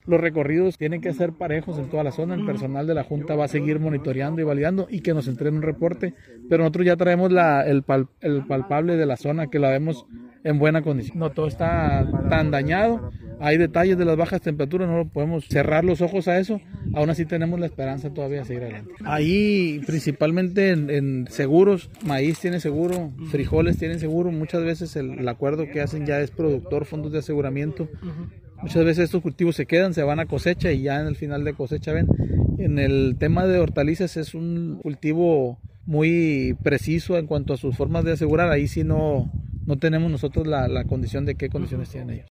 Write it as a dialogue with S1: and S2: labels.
S1: los recorridos tienen que ser parejos en toda la zona. El personal de la Junta va a seguir monitoreando y validando y que nos entreguen un reporte, pero nosotros ya traemos el palpable de la zona, que la vemos en buena condición. No todo está tan dañado, hay detalles de las bajas temperaturas, no podemos cerrar los ojos a eso, aún así tenemos la esperanza todavía de seguir adelante. Ahí principalmente en seguros, maíz tiene seguro, frijoles tienen seguro, muchas veces el acuerdo que hacen ya es productor, fondos de aseguramiento. Muchas veces estos cultivos se quedan, se van a cosecha y ya en el final de cosecha ven. En el tema de hortalizas es un cultivo muy preciso en cuanto a sus formas de asegurar. Ahí sí no tenemos nosotros la condición de qué condiciones tienen ellos.